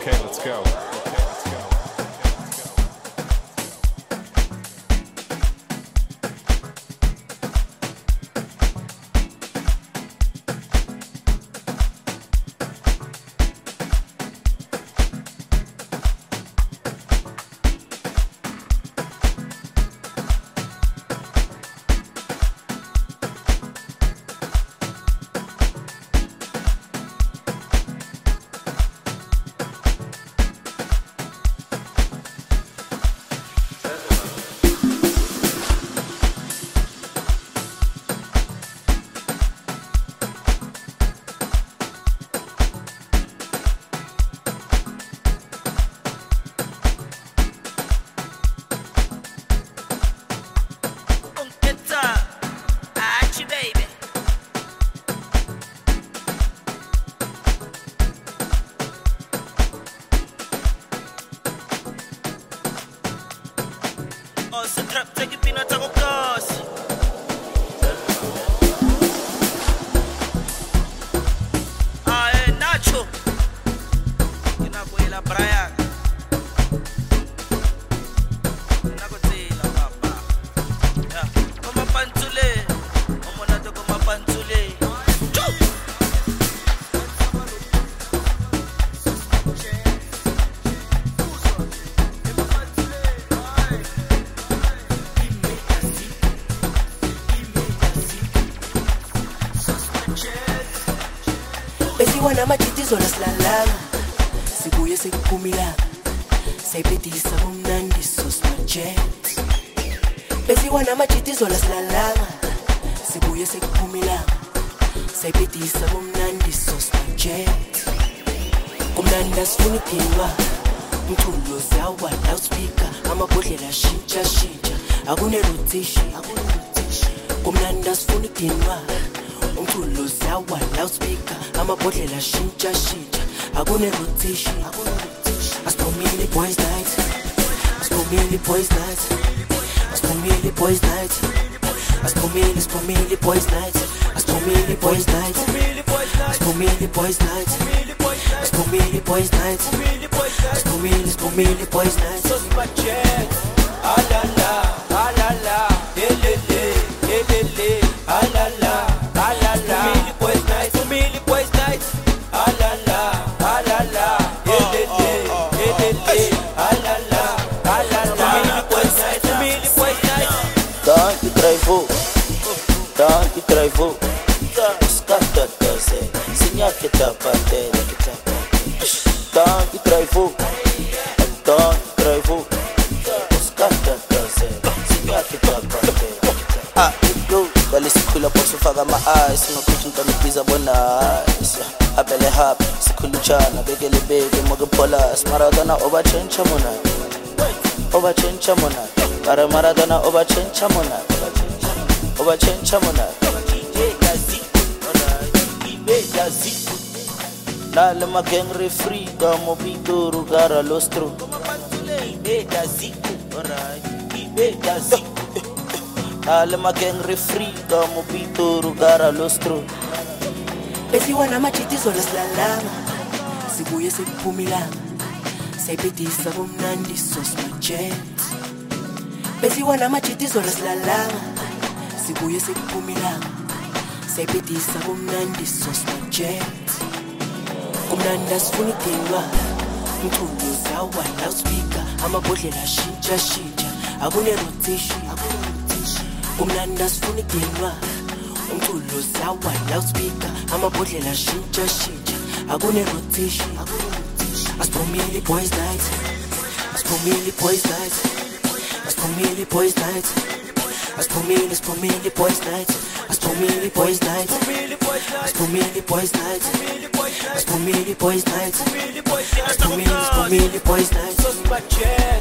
Okay, let's go. Besiwana majitizo lasilalanga sibuye sekuphumilanga sayiphetisa kumnandi sosmajet. Besiwana majitizo lasilalanga sibuye sekuphumilanga sayiphetisa kumnandi sosmajet. Kumnandi asifuna iphindwa umculo zawa loudspeaker amabhodlela shintsha shintsha akune rotation. Kumnandi asifuna iphindwa umculo zawa loudspeaker amabhodlela shintsha shintsha akune rotation. Asipomile boys night, asipomile boys night, asipomile boys night, asipomile boys night, asipomile boys night, asipomile boys night, asipomile boys night, asipomile boys night. So smajet, alala, alala, elele, elele, alala, alala. Asipomile boys night, alala, alala, elele, elele, alala, alala. Asipomile boys night. Danke Trevo, danke Trevo. Scatta se, signa che tapate, danke Trevo, danke Trevo. Scatta se, signa che tapate. Ah, go, kalisikhula phoso faka ama-eyes, singakhutha intwana ibiza bona-eyes. Abele hap, sikhuluchana, bekele beke, moke polas. Maradona oba-change mona, oba-change mona. Maradona oba-change mona, oba-change mona. Nale ma gang refree, kamo pituru gara lostro. Nale ma gang refree, kamo pituru gara lostro. Besiwana majitizo lasilalanga sibuye sekuphumilanga sayiphetisa kumnandi sosmajet. Besiwana majitizo lasilalanga sibuye sekuphumilanga sayiphetisa kumnandi sosmajet. Kumnandi asifuna iphindwa umculo zawa loudspeaker amabhodlela shintsha shintsha akune rotation. Kumnandi asifuna iphindwa umculo zawa loudspeaker amabhodlela shintsha shintsha akune rotation. Asipomile boys night, asipomile boys night, asipomile boys night, asipomile boys night, asipomile boys night, asipomile boys night, asipomile boys night, asipomile boys night. So smajet.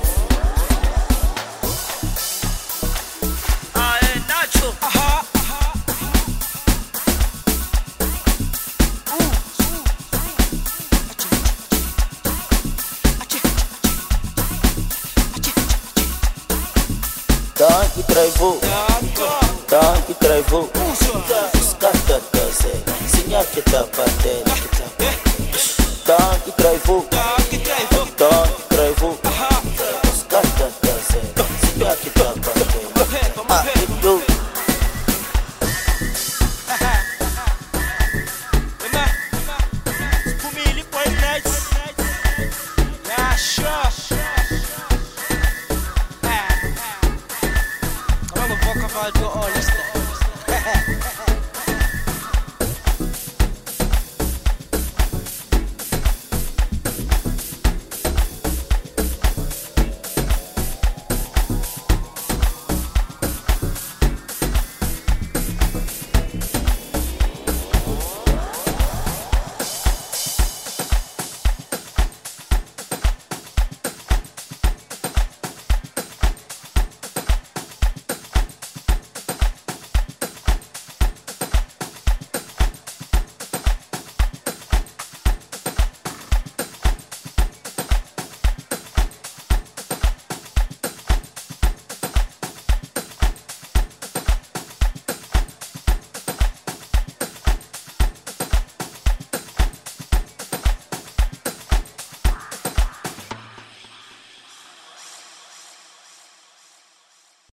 Danke Trevo, danke Trevo. Scatta se, signa che tapate. Danke Trevo.